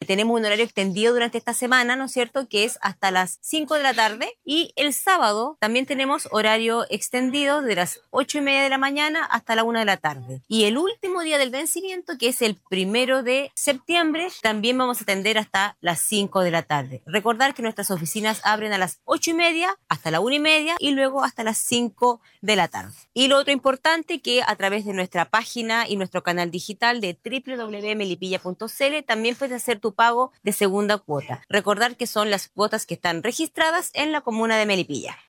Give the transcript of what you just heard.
tenemos un horario extendido durante esta semana, ¿no es cierto?, que es hasta las 5 de la tarde. Y el sábado también tenemos horario extendido de las 8:30 de la mañana hasta la 1 de la tarde. Y el último día del vencimiento, que es el 1 de septiembre, también vamos a atender hasta las 5 de la tarde. Recordar que nuestras oficinas abren a las 8:30 hasta la 1:30 y luego hasta las 5 de la tarde. Y lo otro importante, que a través de nuestra página y nuestro canal digital de www.melipilla.cl también puedes hacer tu pago de segunda cuota. Recordar que son las cuotas que están registradas en la comuna de Melipilla.